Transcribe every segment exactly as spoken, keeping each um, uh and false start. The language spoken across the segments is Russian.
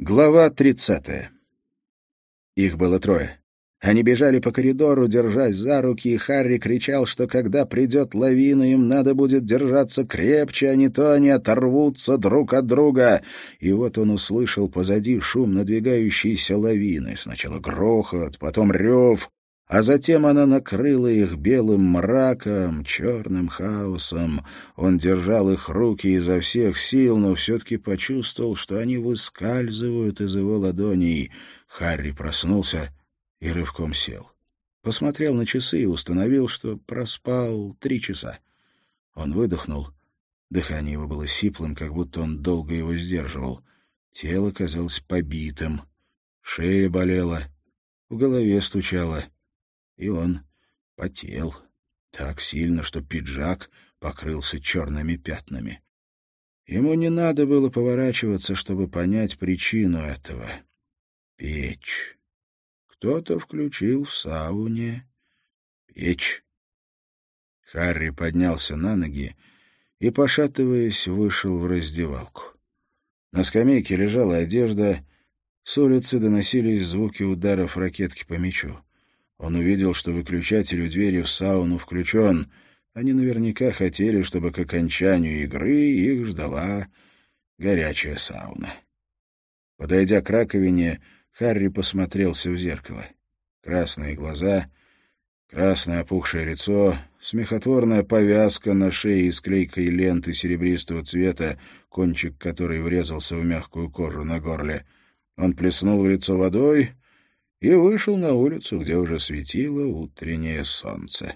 Глава тридцатая. Их было трое. Они бежали по коридору, держась за руки, и Харри кричал, что когда придет лавина, им надо будет держаться крепче, а не то они оторвутся друг от друга. И вот он услышал позади шум надвигающейся лавины. Сначала грохот, потом рев, а затем она накрыла их белым мраком, черным хаосом. Он держал их руки изо всех сил, но все-таки почувствовал, что они выскальзывают из его ладоней. Харри проснулся и рывком сел. Посмотрел на часы и установил, что проспал три часа. Он выдохнул. Дыхание его было сиплым, как будто он долго его сдерживал. Тело казалось побитым. Шея болела, в голове стучало. И он потел так сильно, что пиджак покрылся черными пятнами. Ему не надо было поворачиваться, чтобы понять причину этого. Печь. Кто-то включил в сауне печь. Харри поднялся на ноги и, пошатываясь, вышел в раздевалку. На скамейке лежала одежда, с улицы доносились звуки ударов ракетки по мячу. Он увидел, что выключатель у двери в сауну включен. Они наверняка хотели, чтобы к окончанию игры их ждала горячая сауна. Подойдя к раковине, Харри посмотрелся в зеркало. Красные глаза, красное опухшее лицо, смехотворная повязка на шее из клейкой ленты серебристого цвета, кончик которой врезался в мягкую кожу на горле. Он плеснул в лицо водой и вышел на улицу, где уже светило утреннее солнце.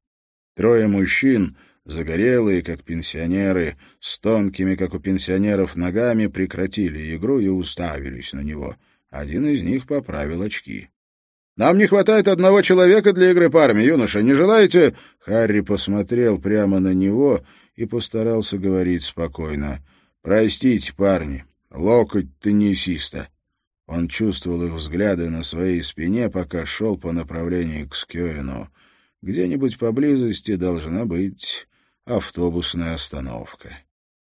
Трое мужчин, загорелые, как пенсионеры, с тонкими, как у пенсионеров, ногами, прекратили игру и уставились на него. Один из них поправил очки. «Нам не хватает одного человека для игры парами, юноша. Не желаете?» Харри посмотрел прямо на него и постарался говорить спокойно. «Простите, парни, локоть теннисиста». Он чувствовал их взгляды на своей спине, пока шел по направлению к Скёину. Где-нибудь поблизости должна быть автобусная остановка.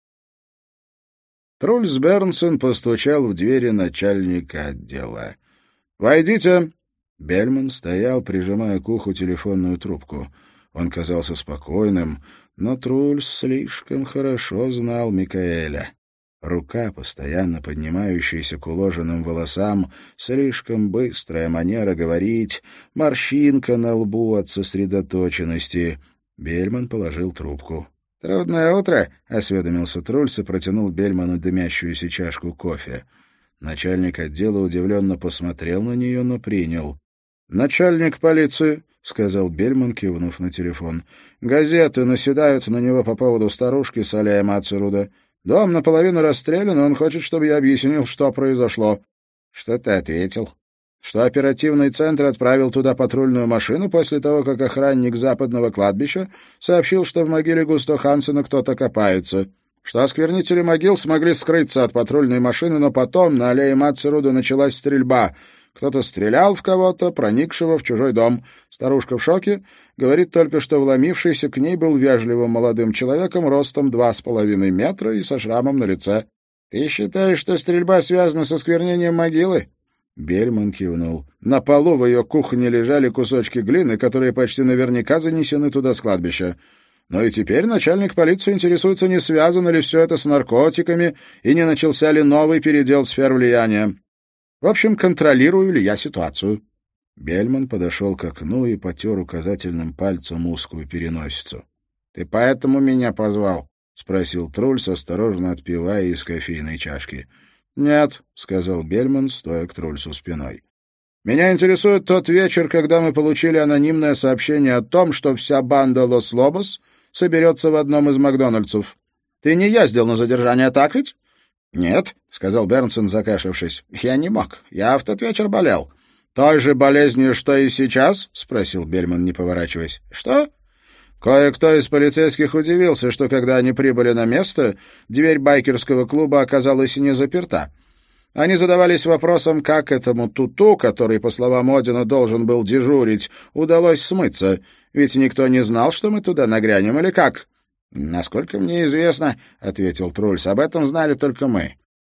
Трульс Бернсон постучал в двери начальника отдела. «Войдите!» Бельман стоял, прижимая к уху телефонную трубку. Он казался спокойным, но Трульс слишком хорошо знал Микаэля. Рука, постоянно поднимающаяся к уложенным волосам, слишком быстрая манера говорить, морщинка на лбу от сосредоточенности. Бельман положил трубку. «Трудное утро», — осведомился Трульс и протянул Бельману дымящуюся чашку кофе. Начальник отдела удивленно посмотрел на нее, но принял. «Начальник полиции», — сказал Бельман, кивнув на телефон. «Газеты наседают на него по поводу старушки Салея Мацеруда. Дом наполовину расстрелян, и он хочет, чтобы я объяснил, что произошло». «Что ты ответил?» «Что оперативный центр отправил туда патрульную машину после того, как охранник западного кладбища сообщил, что в могиле Густо Хансена кто-то копается. Что осквернители могил смогли скрыться от патрульной машины, но потом на аллее Мацеруда началась стрельба. Кто-то стрелял в кого-то, проникшего в чужой дом. Старушка в шоке. Говорит только, что вломившийся к ней был вежливым молодым человеком ростом два с половиной метра и со шрамом на лице. Ты считаешь, что стрельба связана с осквернением могилы?» Бельман кивнул. «На полу в ее кухне лежали кусочки глины, которые почти наверняка занесены туда с кладбища. Но и теперь начальник полиции интересуется, не связано ли все это с наркотиками и не начался ли новый передел сфер влияния. В общем, контролирую ли я ситуацию?» Бельман подошел к окну и потер указательным пальцем узкую переносицу. «Ты поэтому меня позвал?» — спросил Трульс, осторожно отпивая из кофейной чашки. «Нет», — сказал Бельман, стоя к Трульсу спиной. «Меня интересует тот вечер, когда мы получили анонимное сообщение о том, что вся банда Лос-Лобос соберется в одном из Макдональдсов. Ты не ездил на задержание, так ведь?» «Нет», — сказал Бернсон, закашлявшись. «Я не мог. Я в тот вечер болел». «Той же болезнью, что и сейчас?» — спросил Бельман, не поворачиваясь. «Что?» Кое-кто из полицейских удивился, что, когда они прибыли на место, дверь байкерского клуба оказалась не заперта. Они задавались вопросом, как этому Туту, который, по словам Одина, должен был дежурить, удалось смыться, ведь никто не знал, что мы туда нагрянем, или как? «Насколько мне известно, — ответил Трульс, — об этом знали только мы».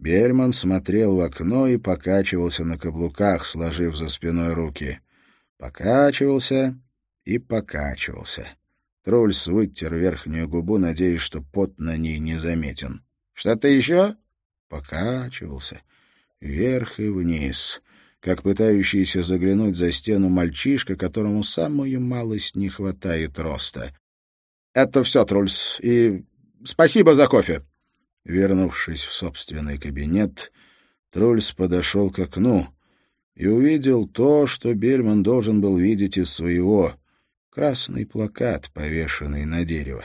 Бельман смотрел в окно и покачивался на каблуках, сложив за спиной руки. Покачивался и покачивался. Трульс вытер верхнюю губу, надеясь, что пот на ней не заметен. «Что-то еще?» Покачивался. Вверх и вниз, как пытающийся заглянуть за стену мальчишка, которому самую малость не хватает роста. «Это все, Трульс, и спасибо за кофе!» Вернувшись в собственный кабинет, Трульс подошел к окну и увидел то, что Бельман должен был видеть из своего: красный плакат, повешенный на дерево.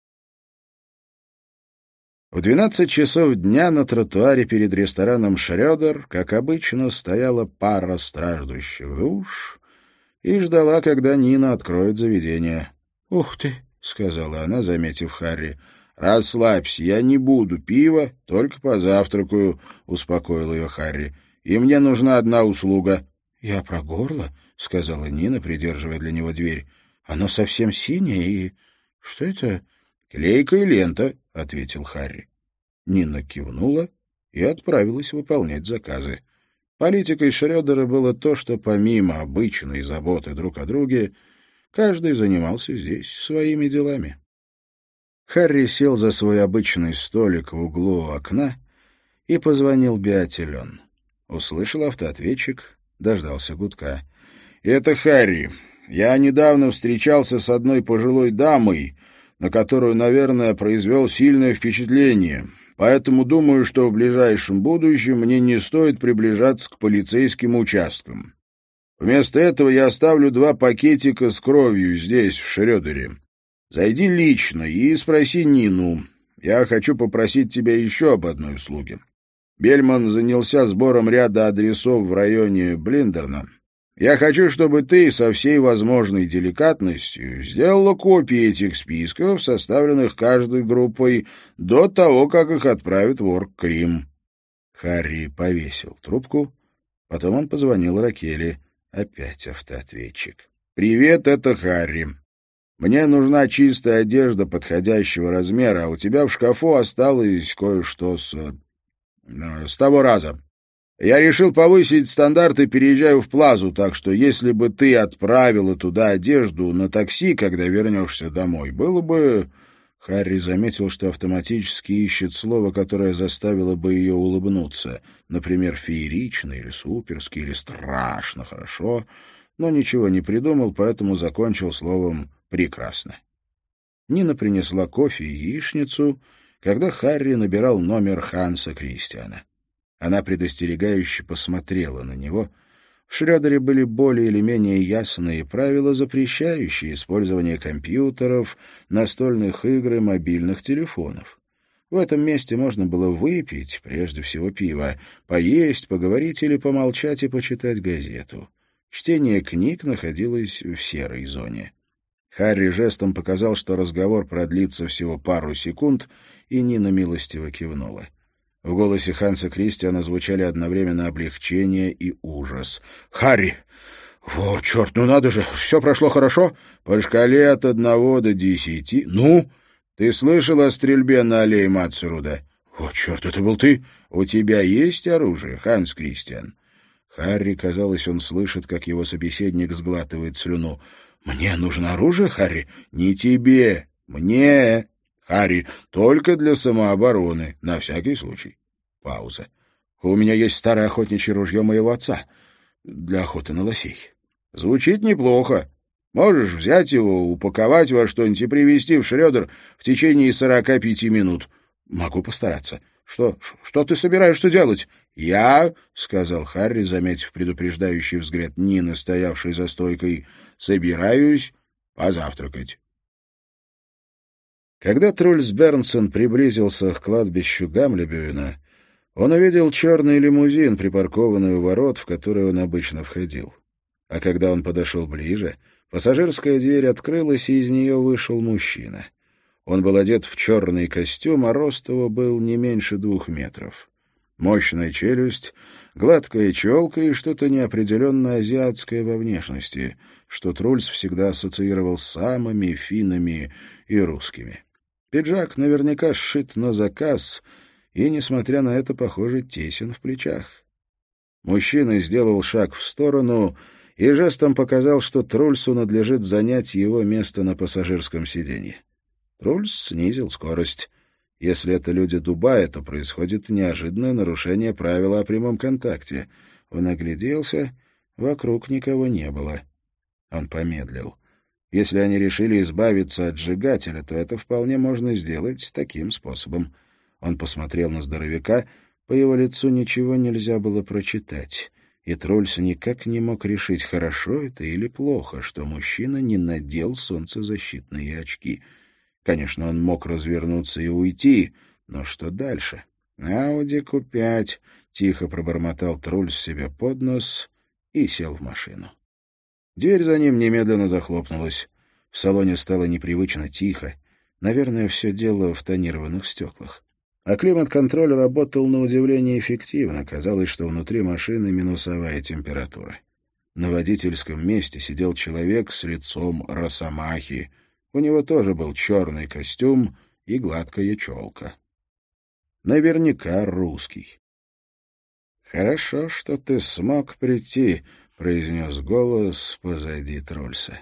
В двенадцать часов дня на тротуаре перед рестораном «Шрёдер», как обычно, стояла пара страждущих душ и ждала, когда Нина откроет заведение. «Ух ты!» — сказала она, заметив Харри. «Расслабься, я не буду пива, только позавтракаю», — успокоил ее Харри. «И мне нужна одна услуга». «Я про горло», — сказала Нина, придерживая для него дверь. «Оно совсем синее и... Что это?» «Клейка и лента», — ответил Харри. Нина кивнула и отправилась выполнять заказы. Политикой Шрёдера было то, что помимо обычной заботы друг о друге, каждый занимался здесь своими делами. Харри сел за свой обычный столик в углу окна и позвонил Биателен. Услышал автоответчик, дождался гудка. «Это Харри. Я недавно встречался с одной пожилой дамой, на которую, наверное, произвел сильное впечатление, поэтому думаю, что в ближайшем будущем мне не стоит приближаться к полицейским участкам. Вместо этого я оставлю два пакетика с кровью здесь, в Шрёдере. Зайди лично и спроси Нину. Я хочу попросить тебя еще об одной услуге. Бельман занялся сбором ряда адресов в районе Блиндерна. Я хочу, чтобы ты со всей возможной деликатностью сделала копии этих списков, составленных каждой группой, до того, как их отправят в Оргкрим». Харри повесил трубку, потом он позвонил Ракели. Опять автоответчик. «Привет, это Харри. Мне нужна чистая одежда подходящего размера, а у тебя в шкафу осталось кое-что с... с того раза. Я решил повысить стандарт и переезжаю в Плазу, так что если бы ты отправила туда одежду на такси, когда вернешься домой, было бы...» Харри заметил, что автоматически ищет слово, которое заставило бы ее улыбнуться. Например, «феерично» или «суперски» или «страшно хорошо», но ничего не придумал, поэтому закончил словом «прекрасно». Нина принесла кофе и яичницу, когда Харри набирал номер Ханса Кристиана. Она предостерегающе посмотрела на него. В Шрёдере были более или менее ясные правила, запрещающие использование компьютеров, настольных игр и мобильных телефонов. В этом месте можно было выпить, прежде всего пиво, поесть, поговорить или помолчать и почитать газету. Чтение книг находилось в серой зоне. Харри жестом показал, что разговор продлится всего пару секунд, и Нина милостиво кивнула. В голосе Ханса Кристиана звучали одновременно облегчение и ужас. «Харри! О, черт, ну надо же! Все прошло хорошо? По шкале от одного до десяти. Ну? Ты слышал о стрельбе на аллее Мацеруда? О, черт, это был ты? У тебя есть оружие, Ханс Кристиан?» Харри, казалось, он слышит, как его собеседник сглатывает слюну. «Мне нужно оружие, Харри?» «Не тебе, мне, Харри, только для самообороны, на всякий случай». Пауза. «У меня есть старое охотничье ружье моего отца для охоты на лосей». «Звучит неплохо. Можешь взять его, упаковать во что-нибудь и привезти в Шрёдер в течение сорока пяти минут». «Могу постараться». «Что, что ты собираешься делать?» «Я», — сказал Харри, заметив предупреждающий взгляд Нины, стоявшей за стойкой, — «собираюсь позавтракать». Когда Трульс Бернсон приблизился к кладбищу Гамлебюена, он увидел черный лимузин, припаркованный у ворот, в который он обычно входил. А когда он подошел ближе, пассажирская дверь открылась, и из нее вышел мужчина. Он был одет в черный костюм, а рост его был не меньше двух метров. Мощная челюсть, гладкая челка и что-то неопределенно азиатское во внешности, что Трульс всегда ассоциировал с самыми, финнами и русскими. Пиджак наверняка сшит на заказ, и, несмотря на это, похоже, тесен в плечах. Мужчина сделал шаг в сторону и жестом показал, что Трульсу надлежит занять его место на пассажирском сиденье. Трульс снизил скорость. Если это люди Дубая, то происходит неожиданное нарушение правила о прямом контакте. Он огляделся, вокруг никого не было. Он помедлил. Если они решили избавиться от сжигателя, то это вполне можно сделать таким способом. Он посмотрел на здоровяка, по его лицу ничего нельзя было прочитать, и Трульс никак не мог решить, хорошо это или плохо, что мужчина не надел солнцезащитные очки. Конечно, он мог развернуться и уйти, но что дальше? «Ауди Ку пять», — тихо пробормотал Трульс себе под нос и сел в машину. Дверь за ним немедленно захлопнулась. В салоне стало непривычно тихо. Наверное, все дело в тонированных стеклах. А климат-контроль работал на удивление эффективно. Казалось, что внутри машины минусовая температура. На водительском месте сидел человек с лицом росомахи. У него тоже был черный костюм и гладкая челка. Наверняка русский. «Хорошо, что ты смог прийти», — произнес голос позади Трульса.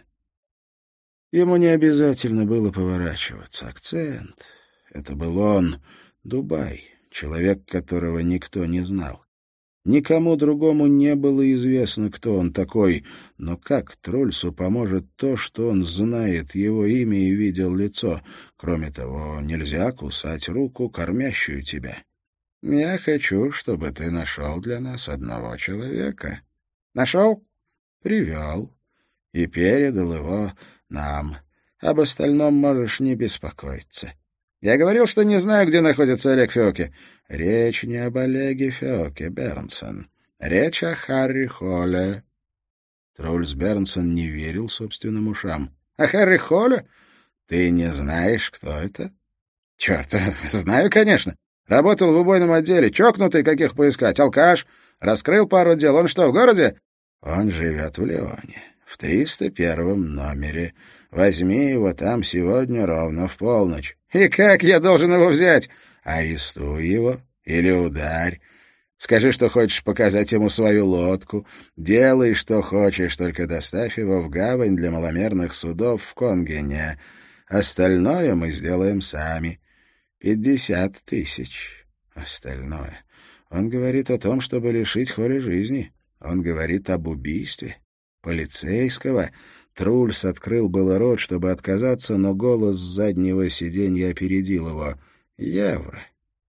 Ему не обязательно было поворачиваться. Акцент. Это был он, Дубай, человек, которого никто не знал. Никому другому не было известно, кто он такой, но как Трульсу поможет то, что он знает его имя и видел лицо? Кроме того, нельзя кусать руку, кормящую тебя. «Я хочу, чтобы ты нашел для нас одного человека». «Нашел?» «Привел. И передал его нам. Об остальном можешь не беспокоиться». «Я говорил, что не знаю, где находится Олег Феоке». «Речь не об Олеге Феоке, Бернсон. Речь о Харри Холле». Трульс Бернсон не верил собственным ушам. «О Харри Холле? Ты не знаешь, кто это?» «Черт, знаю, конечно. Работал в убойном отделе. Чокнутый, каких поискать. Алкаш. Раскрыл пару дел. Он что, в городе?» «Он живет в Лионе, в триста первом номере. Возьми его там сегодня ровно в полночь». «И как я должен его взять?» «Арестуй его или ударь. Скажи, что хочешь показать ему свою лодку. Делай, что хочешь, только доставь его в гавань для маломерных судов в Конгене. Остальное мы сделаем сами. Пятьдесят тысяч. Остальное. Он говорит о том, чтобы лишить Холли жизни. Он говорит об убийстве. Полицейского». Трульс открыл было рот, чтобы отказаться, но голос с заднего сиденья опередил его. «Евро».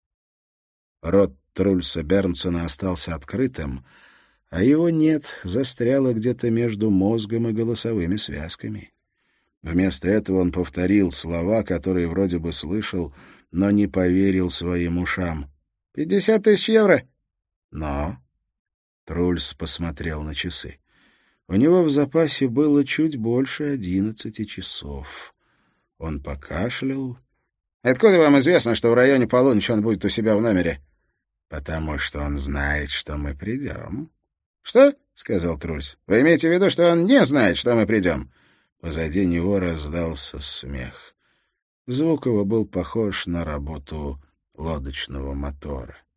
Рот Трульса Бернсона остался открытым, а его «нет» застряло где-то между мозгом и голосовыми связками. Вместо этого он повторил слова, которые вроде бы слышал, но не поверил своим ушам. «Пятьдесят тысяч евро!» «Но...» Трульс посмотрел на часы. У него в запасе было чуть больше одиннадцати часов. Он покашлял. «Откуда вам известно, что в районе полуночи он будет у себя в номере?» «Потому что он знает, что мы придем». «Что?» — сказал Трульс. «Вы имеете в виду, что он не знает, что мы придем?» Позади него раздался смех. Звук его был похож на работу лодочного мотора.